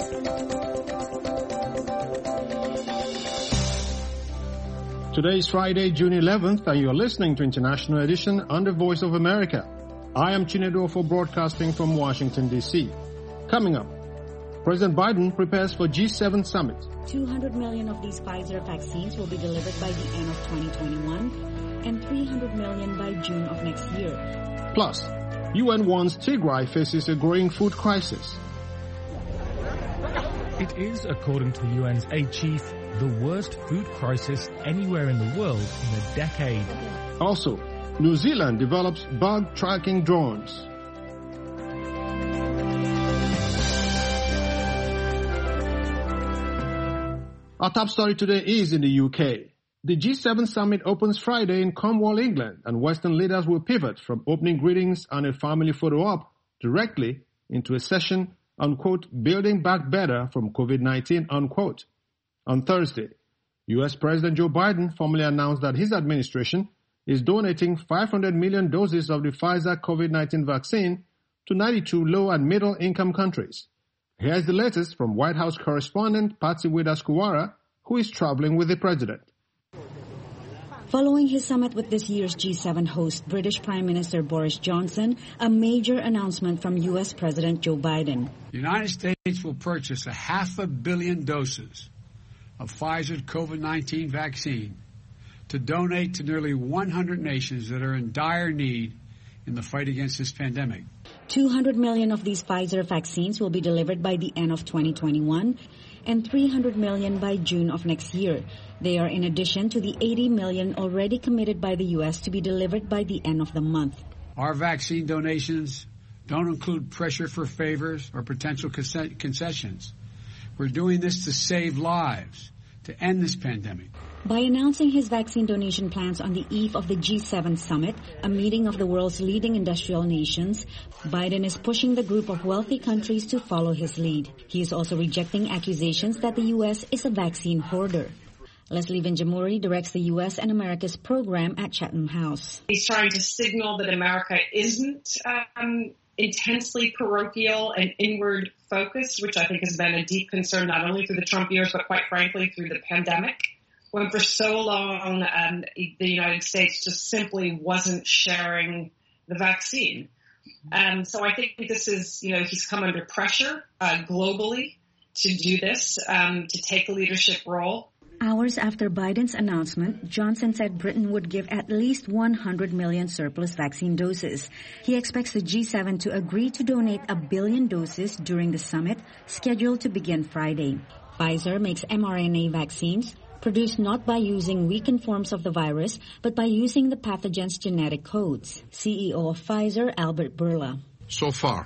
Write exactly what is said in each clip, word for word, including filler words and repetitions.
Today is Friday, June eleventh, and you're listening to International Edition on the Voice of America. I am Chinedu for broadcasting from Washington, D C. Coming up, President Biden prepares for G seven summit. two hundred million of these Pfizer vaccines will be delivered by the end of twenty twenty-one and three hundred million by June of next year. Plus, U N warns Tigray faces a growing food crisis. It is, according to the U N's aid chief, the worst food crisis anywhere in the world in a decade. Also, New Zealand develops bug tracking drones. Our top story today is in the U K. The G seven summit opens Friday in Cornwall, England, and Western leaders will pivot from opening greetings and a family photo op directly into a session on, quote, building back better from COVID nineteen, unquote. On Thursday, U S President Joe Biden formally announced that his administration is donating five hundred million doses of the Pfizer COVID nineteen vaccine to ninety-two low- and middle-income countries. Here's the latest from White House correspondent Patsy Widakuswara, who is traveling with the president. Following his summit with this year's G seven host, British Prime Minister Boris Johnson, a major announcement from U S President Joe Biden. The United States will purchase a half a billion doses of Pfizer's COVID nineteen vaccine to donate to nearly one hundred nations that are in dire need in the fight against this pandemic. two hundred million of these Pfizer vaccines will be delivered by the end of twenty twenty-one and three hundred million by June of next year. They are in addition to the eighty million already committed by the U S to be delivered by the end of the month. Our vaccine donations don't include pressure for favors or potential concessions. We're doing this to save lives, to end this pandemic. By announcing his vaccine donation plans on the eve of the G seven summit, a meeting of the world's leading industrial nations, Biden is pushing the group of wealthy countries to follow his lead. He is also rejecting accusations that the U S is a vaccine hoarder. Leslie Vinjamuri directs the U S and America's program at Chatham House. He's trying to signal that America isn't um, intensely parochial and inward focused, which I think has been a deep concern not only through the Trump years, but quite frankly through the pandemic, when for so long um, the United States just simply wasn't sharing the vaccine. Um, so I think this is, you know, he's come under pressure uh, globally to do this, um, to take a leadership role. Hours after Biden's announcement, Johnson said Britain would give at least one hundred million surplus vaccine doses. He expects the G seven to agree to donate a billion doses during the summit, scheduled to begin Friday. Pfizer makes mRNA vaccines, produced not by using weakened forms of the virus, but by using the pathogen's genetic codes. C E O of Pfizer, Albert Bourla. So far,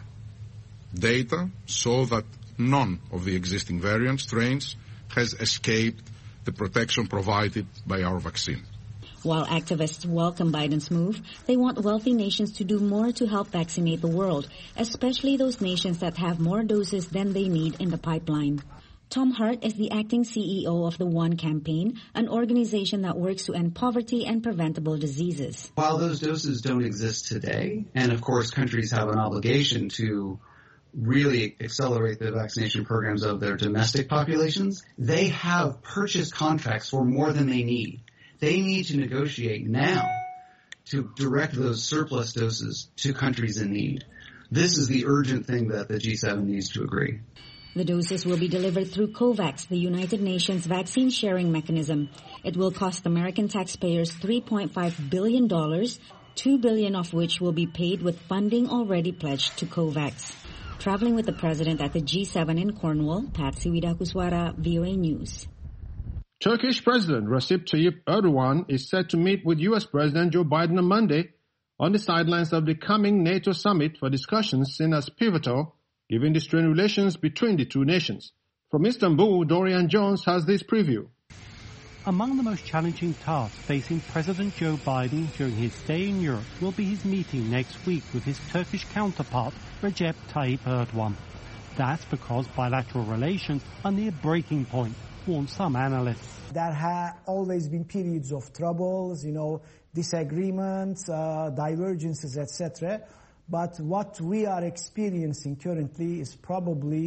data show that none of the existing variant strains has escaped the protection provided by our vaccine. While activists welcome Biden's move, they want wealthy nations to do more to help vaccinate the world, especially those nations that have more doses than they need in the pipeline. Tom Hart is the acting C E O of the One Campaign, an organization that works to end poverty and preventable diseases. While those doses don't exist today, and of course countries have an obligation to really accelerate the vaccination programs of their domestic populations, they have purchase contracts for more than they need. They need to negotiate now to direct those surplus doses to countries in need. This is the urgent thing that the G seven needs to agree. The doses will be delivered through COVAX, the United Nations vaccine sharing mechanism. It will cost American taxpayers three point five billion dollars, two billion dollars of which will be paid with funding already pledged to COVAX. Traveling with the president at the G seven in Cornwall, Patsy Widakuswara, V O A News. Turkish President Recep Tayyip Erdogan is set to meet with U S President Joe Biden on Monday on the sidelines of the coming NATO summit for discussions seen as pivotal, given the strained relations between the two nations. From Istanbul, Dorian Jones has this preview. Among the most challenging tasks facing President Joe Biden during his stay in Europe will be his meeting next week with his Turkish counterpart, Recep Tayyip Erdogan. That's because bilateral relations are near breaking point, warn some analysts. There have always been periods of troubles, you know, disagreements, uh, divergences, et cetera. But what we are experiencing currently is probably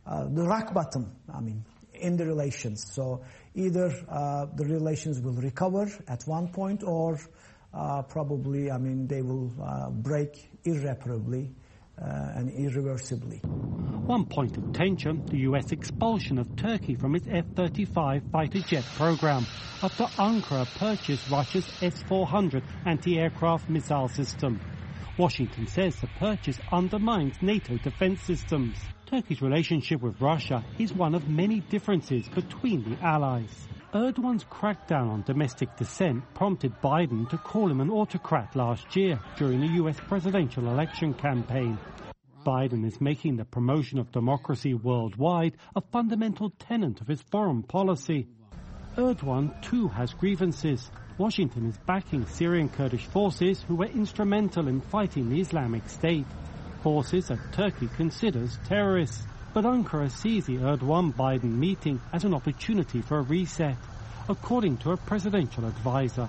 uh, the rock bottom, I mean, in the relations. So either uh, the relations will recover at one point or uh, probably, I mean, they will uh, break irreparably uh, and irreversibly. One point of tension, the U S expulsion of Turkey from its F thirty-five fighter jet program after Ankara purchased Russia's S four hundred anti-aircraft missile system. Washington says the purchase undermines NATO defense systems. Turkey's relationship with Russia is one of many differences between the allies. Erdogan's crackdown on domestic dissent prompted Biden to call him an autocrat last year during the U S presidential election campaign. Biden is making the promotion of democracy worldwide a fundamental tenet of his foreign policy. Erdogan too has grievances. Washington is backing Syrian Kurdish forces who were instrumental in fighting the Islamic State, forces that Turkey considers terrorists. But Ankara sees the Erdogan-Biden meeting as an opportunity for a reset, according to a presidential advisor.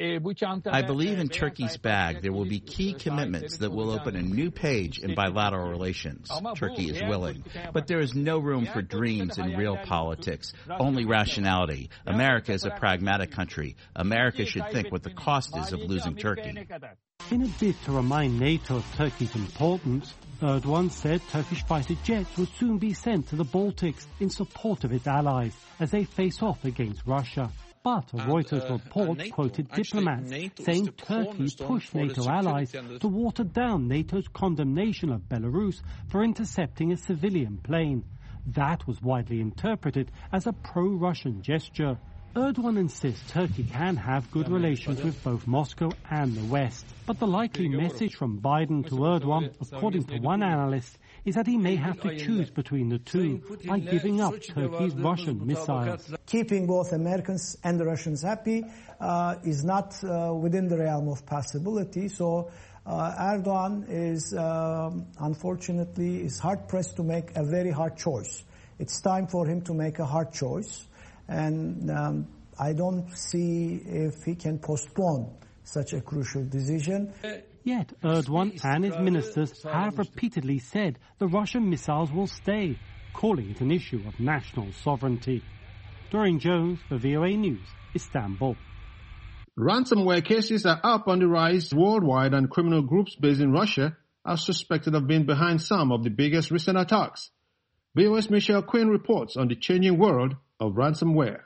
I believe in Turkey's bag there will be key commitments that will open a new page in bilateral relations. Turkey is willing. But there is no room for dreams in real politics, only rationality. America is a pragmatic country. America should think what the cost is of losing Turkey. In a bid to remind NATO of Turkey's importance, Erdogan said Turkish fighter jets would soon be sent to the Baltics in support of its allies as they face off against Russia. But a Reuters uh, report NATO, quoted diplomats NATO saying Turkey pushed NATO allies to water down NATO's condemnation of Belarus for intercepting a civilian plane. That was widely interpreted as a pro-Russian gesture. Erdogan insists Turkey can have good relations with both Moscow and the West. But the likely message from Biden to Erdogan, according to one analyst, is that he may have to choose between the two by giving up Turkey's Russian missiles. Keeping both Americans and the Russians happy uh, is not uh, within the realm of possibility. So uh, Erdogan is, uh, unfortunately, is hard-pressed to make a very hard choice. It's time for him to make a hard choice. And um, I don't see if he can postpone such a crucial decision. Yet Erdogan and his ministers have repeatedly said the Russian missiles will stay, calling it an issue of national sovereignty. Doreen Jones for V O A News, Istanbul. Ransomware cases are up on the rise worldwide, and criminal groups based in Russia are suspected of being behind some of the biggest recent attacks. V O A's Michelle Quinn reports on the changing world of ransomware.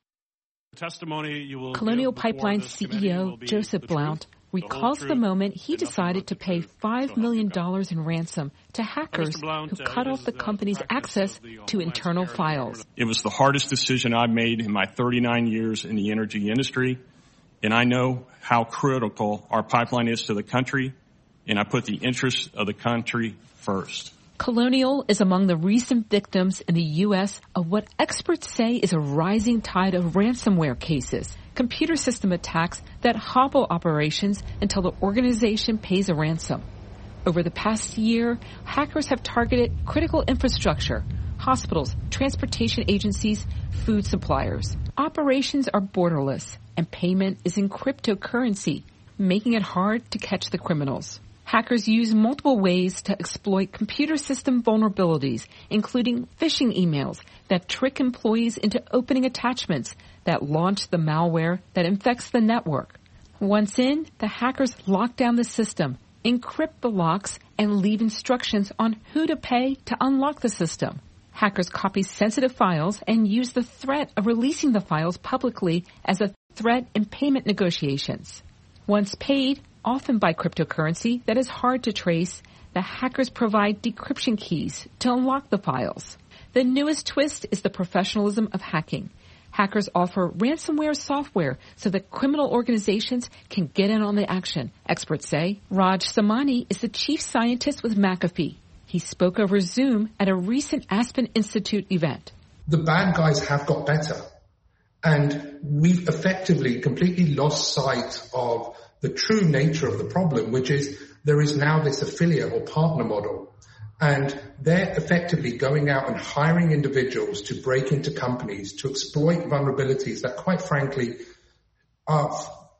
Colonial Pipeline's C E O, Joseph Blount, recalls the moment he decided to pay five million dollars in ransom to hackers who cut off the company's access to internal files. It was the hardest decision I've made in my thirty-nine years in the energy industry, and I know how critical our pipeline is to the country, and I put the interests of the country first. Colonial is among the recent victims in the U S of what experts say is a rising tide of ransomware cases, computer system attacks that hobble operations until the organization pays a ransom. Over the past year, hackers have targeted critical infrastructure, hospitals, transportation agencies, food suppliers. Operations are borderless, and payment is in cryptocurrency, making it hard to catch the criminals. Hackers use multiple ways to exploit computer system vulnerabilities, including phishing emails that trick employees into opening attachments that launch the malware that infects the network. Once in, the hackers lock down the system, encrypt the locks, and leave instructions on who to pay to unlock the system. Hackers copy sensitive files and use the threat of releasing the files publicly as a threat in payment negotiations. Once paid, often by cryptocurrency that is hard to trace, the hackers provide decryption keys to unlock the files. The newest twist is the professionalism of hacking. Hackers offer ransomware software so that criminal organizations can get in on the action, experts say. Raj Samani is the chief scientist with McAfee. He spoke over Zoom at a recent Aspen Institute event. The bad guys have got better, and we've effectively completely lost sight of the true nature of the problem, which is there is now this affiliate or partner model, and they're effectively going out and hiring individuals to break into companies to exploit vulnerabilities that, quite frankly, are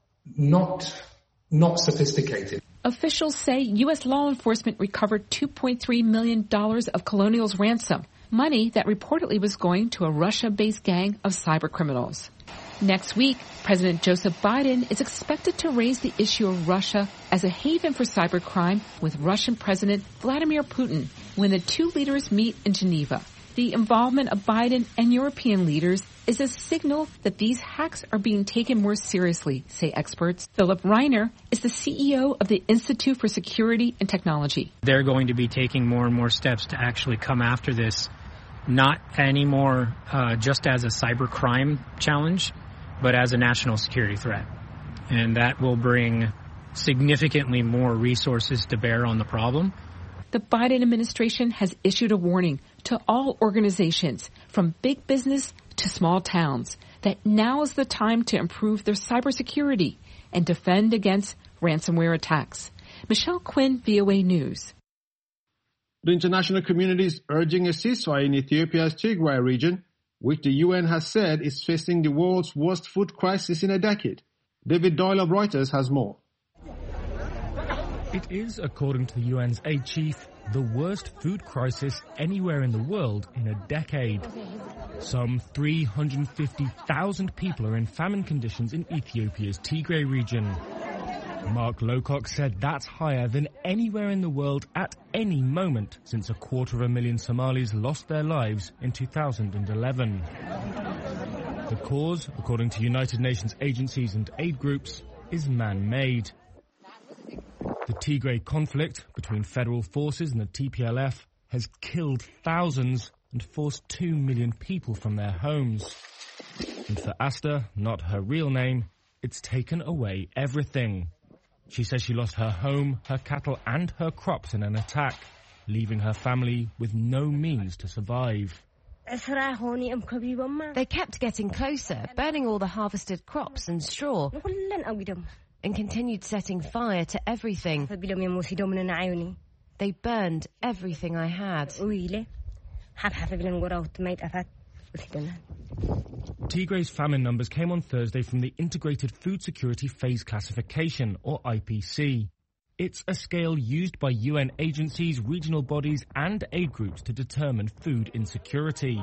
not, not sophisticated. Officials say U S law enforcement recovered two point three million dollars of Colonial's ransom, money that reportedly was going to a Russia-based gang of cybercriminals. Next week, President Joseph Biden is expected to raise the issue of Russia as a haven for cybercrime with Russian President Vladimir Putin when the two leaders meet in Geneva. The involvement of Biden and European leaders is a signal that these hacks are being taken more seriously, say experts. Philip Reiner is the C E O of the Institute for Security and Technology. They're going to be taking more and more steps to actually come after this, not anymore uh, just as a cybercrime challenge, but as a national security threat. And that will bring significantly more resources to bear on the problem. The Biden administration has issued a warning to all organizations, from big business to small towns, that now is the time to improve their cybersecurity and defend against ransomware attacks. Michelle Quinn, V O A News. The international community is urging a ceasefire in Ethiopia's Tigray region, which the U N has said is facing the world's worst food crisis in a decade. David Doyle of Reuters has more. It is, according to the U N's aid chief, the worst food crisis anywhere in the world in a decade. Some three hundred fifty thousand people are in famine conditions in Ethiopia's Tigray region. Mark Lowcock said that's higher than anywhere in the world at any moment since a quarter of a million Somalis lost their lives in two thousand eleven. The cause, according to United Nations agencies and aid groups, is man-made. The Tigray conflict between federal forces and the T P L F has killed thousands and forced two million people from their homes. And for Asta, not her real name, it's taken away everything. She says she lost her home, her cattle and her crops in an attack, leaving her family with no means to survive. They kept getting closer, burning all the harvested crops and straw, and continued setting fire to everything. They burned everything I had. Tigray's famine numbers came on Thursday from the Integrated Food Security Phase Classification, or I P C. It's a scale used by U N agencies, regional bodies and aid groups to determine food insecurity.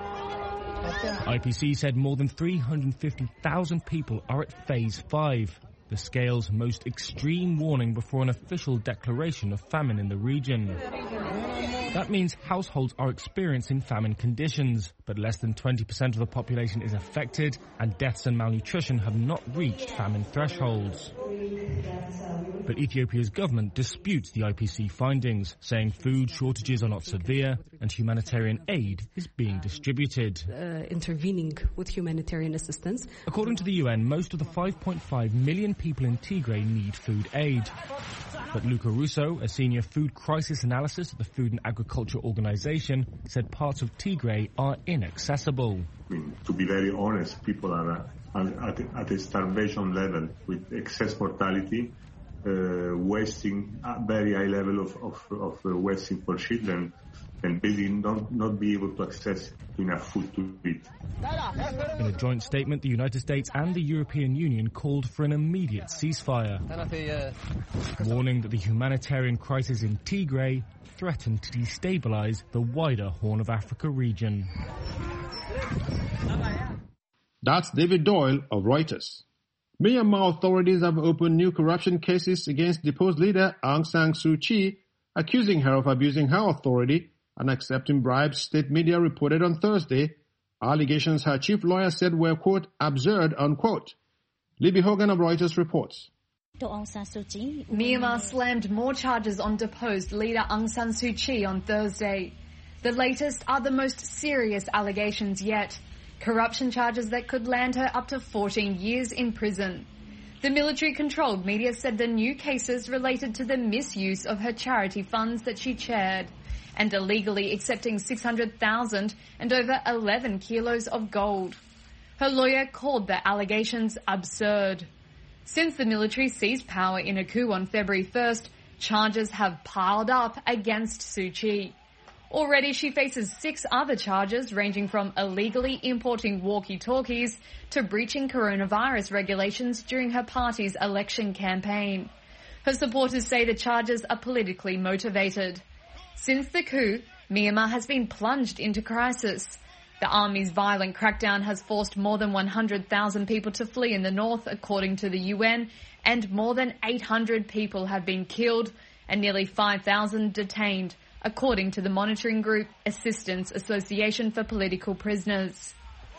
I P C said more than three hundred fifty thousand people are at Phase five, the scale's most extreme warning before an official declaration of famine in the region. That means households are experiencing famine conditions, but less than twenty percent of the population is affected, and deaths and malnutrition have not reached famine thresholds. But Ethiopia's government disputes the I P C findings, saying food shortages are not severe and humanitarian aid is being distributed. Uh, intervening with humanitarian assistance. According to the U N, most of the five point five million people in Tigray need food aid. But Luca Russo, a senior food crisis analyst at the Food and Agriculture Organization, said parts of Tigray are inaccessible. I mean, to be very honest, people are at, at a starvation level with excess mortality, uh, wasting a very high level of, of, of uh, wasting for children, and basically not, not be able to access enough food to eat. In a joint statement, the United States and the European Union called for an immediate ceasefire, warning that the humanitarian crisis in Tigray threatened to destabilize the wider Horn of Africa region. That's David Doyle of Reuters. Myanmar authorities have opened new corruption cases against deposed leader Aung San Suu Kyi, accusing her of abusing her authority and accepting bribes, state media reported on Thursday. Allegations her chief lawyer said were, quote, absurd, unquote. Libby Hogan of Reuters reports. Myanmar slammed more charges on deposed leader Aung San Suu Kyi on Thursday. The latest are the most serious allegations yet. Corruption charges that could land her up to fourteen years in prison. The military-controlled media said the new cases related to the misuse of her charity funds that she chaired and illegally accepting six hundred thousand and over eleven kilos of gold. Her lawyer called the allegations absurd. Since the military seized power in a coup on February first, charges have piled up against Suu Kyi. Already she faces six other charges ranging from illegally importing walkie-talkies to breaching coronavirus regulations during her party's election campaign. Her supporters say the charges are politically motivated. Since the coup, Myanmar has been plunged into crisis. The army's violent crackdown has forced more than one hundred thousand people to flee in the north, according to the U N, and more than eight hundred people have been killed and nearly five thousand detained, according to the monitoring group Assistance Association for Political Prisoners.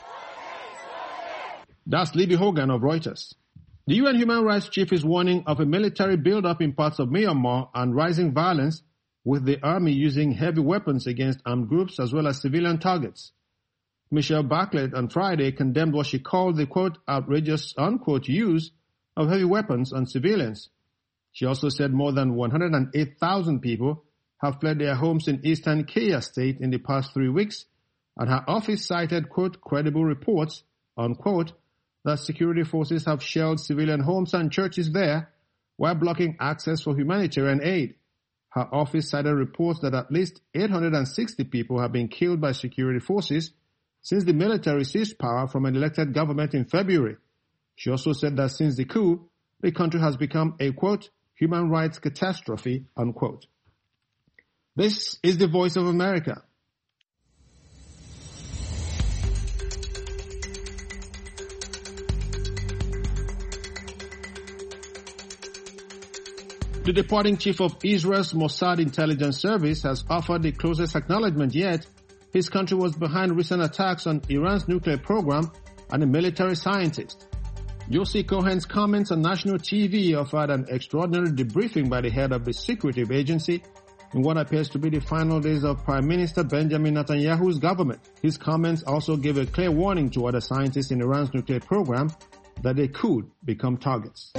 That's Libby Hogan of Reuters. The U N Human Rights Chief is warning of a military buildup in parts of Myanmar and rising violence, with the army using heavy weapons against armed groups as well as civilian targets. Michelle Bachelet on Friday condemned what she called the, quote, outrageous, unquote, use of heavy weapons on civilians. She also said more than one hundred eight thousand people have fled their homes in eastern Kaya state in the past three weeks, and her office cited, quote, credible reports, unquote, that security forces have shelled civilian homes and churches there while blocking access for humanitarian aid. Her office cited reports that at least eight hundred sixty people have been killed by security forces since the military seized power from an elected government in February. She also said that since the coup, the country has become a, quote, human rights catastrophe, unquote. This is the Voice of America. The departing chief of Israel's Mossad intelligence service has offered the closest acknowledgement yet his country was behind recent attacks on Iran's nuclear program and a military scientist. Yossi Cohen's comments on national T V offered an extraordinary debriefing by the head of the secretive agency in what appears to be the final days of Prime Minister Benjamin Netanyahu's government. His comments also gave a clear warning to other scientists in Iran's nuclear program that they could become targets.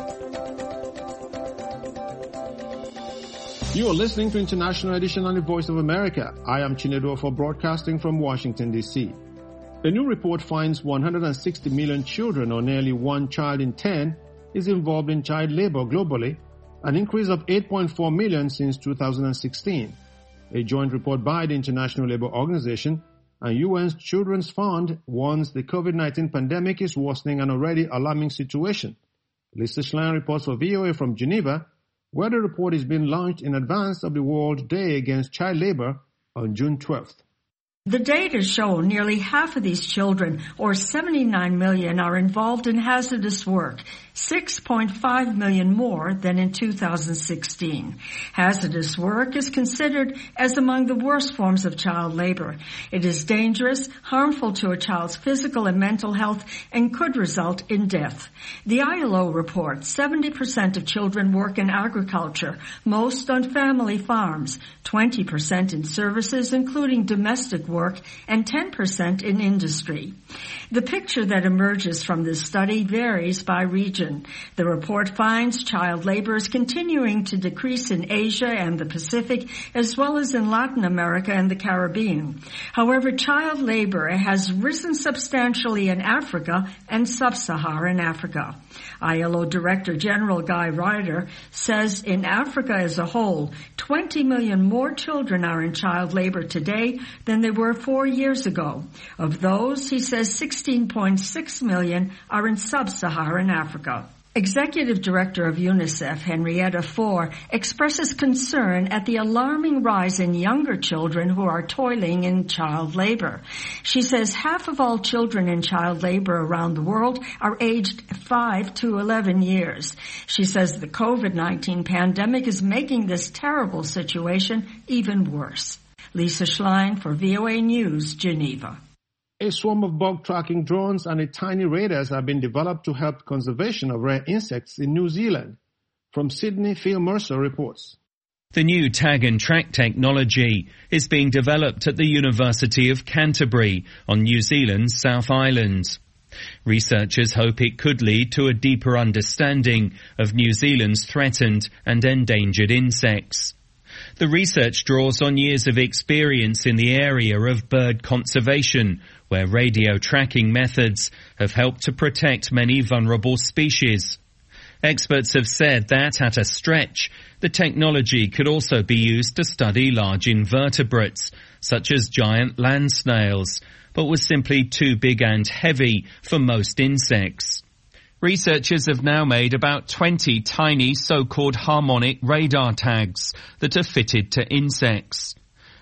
You are listening to International Edition on the Voice of America. I am Chinedu for broadcasting from Washington, D C. A new report finds one hundred sixty million children, or nearly one child in ten, is involved in child labor globally, an increase of eight point four million since two thousand sixteen. A joint report by the International Labour Organization and U N's Children's Fund warns the COVID nineteen pandemic is worsening an already alarming situation. Lisa Schlein reports for V O A from Geneva, where the report is being launched in advance of the World Day Against Child Labor on June twelfth. The data show nearly half of these children, or seventy-nine million, are involved in hazardous work, six point five million more than in two thousand sixteen. Hazardous work is considered as among the worst forms of child labor. It is dangerous, harmful to a child's physical and mental health, and could result in death. The I L O reports seventy percent of children work in agriculture, most on family farms, twenty percent in services, including domestic work, and ten percent in industry. The picture that emerges from this study varies by region. The report finds child labor is continuing to decrease in Asia and the Pacific, as well as in Latin America and the Caribbean. However, child labor has risen substantially in Africa and sub-Saharan Africa. I L O Director General Guy Ryder says in Africa as a whole, twenty million more children are in child labor today than they were four years ago. Of those, he says sixteen point six million are in sub-Saharan Africa. Executive Director of UNICEF, Henrietta Fore, expresses concern at the alarming rise in younger children who are toiling in child labor. She says half of all children in child labor around the world are aged five to eleven years. She says the COVID nineteen pandemic is making this terrible situation even worse. Lisa Schlein for V O A News, Geneva. A swarm of bug tracking drones and a tiny radars have been developed to help conservation of rare insects in New Zealand. From Sydney, Phil Mercer reports. The new tag and track technology is being developed at the University of Canterbury on New Zealand's South Island. Researchers hope it could lead to a deeper understanding of New Zealand's threatened and endangered insects. The research draws on years of experience in the area of bird conservation, where radio tracking methods have helped to protect many vulnerable species. Experts have said that, at a stretch, the technology could also be used to study large invertebrates, such as giant land snails, but was simply too big and heavy for most insects. Researchers have now made about twenty tiny so-called harmonic radar tags that are fitted to insects.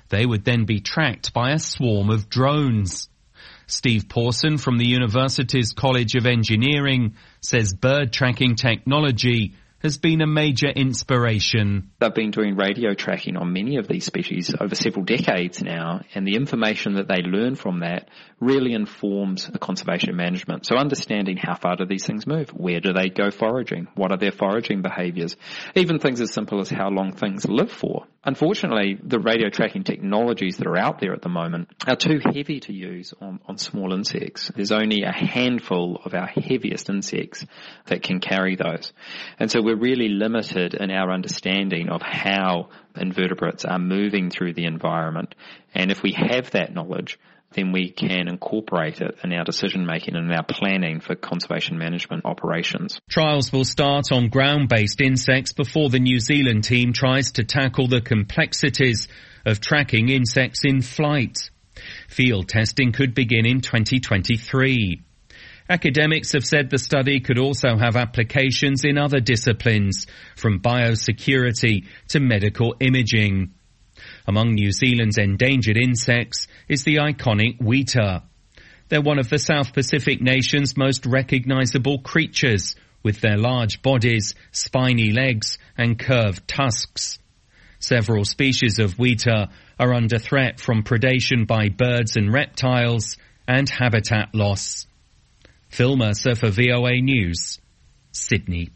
They would then be tracked by a swarm of drones. Steve Pawson from the university's College of Engineering says bird tracking technology has been a major inspiration. They've been doing radio tracking on many of these species over several decades now, and the information that they learn from that really informs the conservation management. So understanding how far do these things move? Where do they go foraging? What are their foraging behaviours? Even things as simple as how long things live for. Unfortunately, the radio tracking technologies that are out there at the moment are too heavy to use on, on small insects. There's only a handful of our heaviest insects that can carry those. And so we're really limited in our understanding of how invertebrates are moving through the environment. And if we have that knowledge, then we can incorporate it in our decision making and in our planning for conservation management operations. Trials will start on ground-based insects before the New Zealand team tries to tackle the complexities of tracking insects in flight. Field testing could begin in twenty twenty-three. Academics have said the study could also have applications in other disciplines, from biosecurity to medical imaging. Among New Zealand's endangered insects is the iconic weta. They're one of the South Pacific nation's most recognisable creatures, with their large bodies, spiny legs and curved tusks. Several species of weta are under threat from predation by birds and reptiles and habitat loss. Phil Mercer for V O A News, Sydney.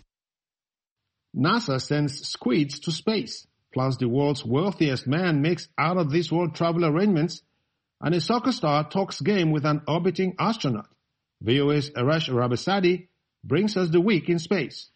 NASA sends squids to space. Plus, the world's wealthiest man makes out-of-this-world travel arrangements, and a soccer star talks game with an orbiting astronaut. V O A's Arash Rabasadi brings us the week in space.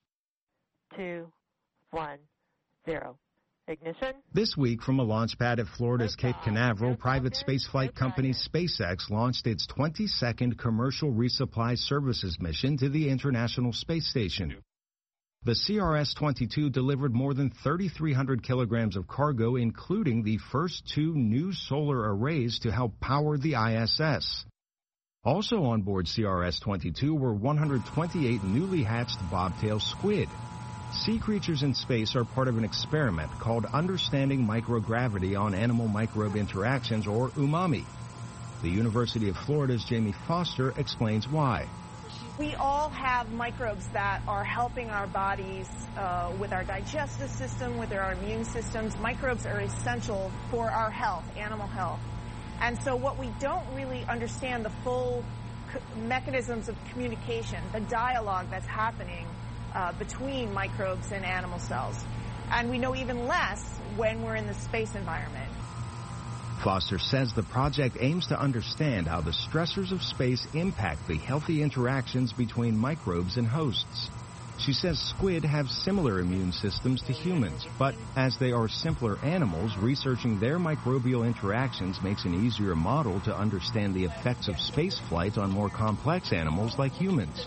Two, one, zero. Ignition. This week from a launch pad at Florida's Cape Canaveral, private spaceflight company SpaceX launched its twenty-second commercial resupply services mission to the International Space Station. The C R S twenty-two delivered more than thirty-three hundred kilograms of cargo, including the first two new solar arrays to help power the I S S. Also on board C R S twenty-two were one hundred twenty-eight newly hatched bobtail squid. Sea creatures in space are part of an experiment called Understanding Microgravity on Animal Microbe Interactions, or UMAMI. The University of Florida's Jamie Foster explains why. We all have microbes that are helping our bodies uh, with our digestive system, with our immune systems. Microbes are essential for our health, animal health. And so what we don't really understand the full mechanisms of communication, the dialogue that's happening uh, between microbes and animal cells. And we know even less when we're in the space environment. Foster says the project aims to understand how the stressors of space impact the healthy interactions between microbes and hosts. She says squid have similar immune systems to humans, but as they are simpler animals, researching their microbial interactions makes an easier model to understand the effects of spaceflight on more complex animals like humans.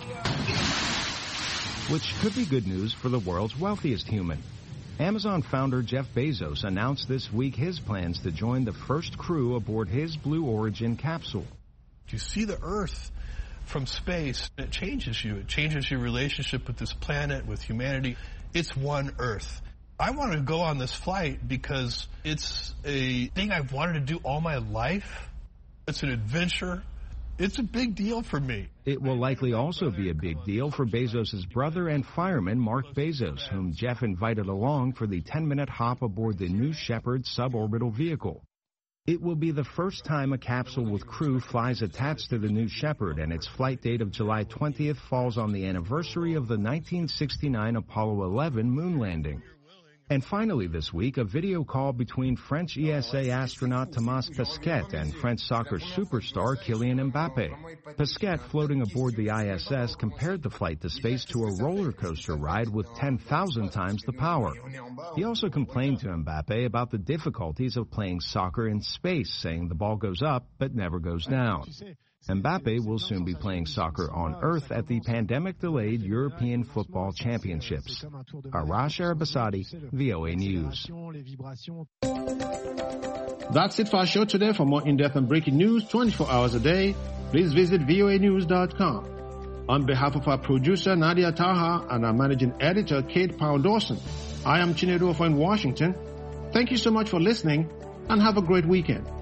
Which could be good news for the world's wealthiest human. Amazon founder Jeff Bezos announced this week his plans to join the first crew aboard his Blue Origin capsule. You see the Earth from space, it changes you. It changes your relationship with this planet, with humanity. It's one Earth. I wanted to go on this flight because it's a thing I've wanted to do all my life. It's an adventure. It's a big deal for me. It will likely also be a big deal for Bezos' brother and fireman, Mark Bezos, whom Jeff invited along for the ten-minute hop aboard the New Shepard suborbital vehicle. It will be the first time a capsule with crew flies attached to the New Shepard, and its flight date of July twentieth falls on the anniversary of the nineteen sixty-nine Apollo eleven moon landing. And finally this week, a video call between French E S A astronaut Thomas Pesquet and French soccer superstar Kylian Mbappe. Pesquet, floating aboard the I S S, compared the flight to space to a roller coaster ride with ten thousand times the power. He also complained to Mbappe about the difficulties of playing soccer in space, saying the ball goes up but never goes down. Mbappe will soon be playing soccer on Earth at the pandemic-delayed European Football Championships. Arash Arabasadi, V O A News. That's it for our show today. For more in-depth and breaking news twenty-four hours a day, please visit V O A news dot com. On behalf of our producer, Nadia Taha, and our managing editor, Kate Powell-Dawson, I am Chinedu in Washington. Thank you so much for listening, and have a great weekend.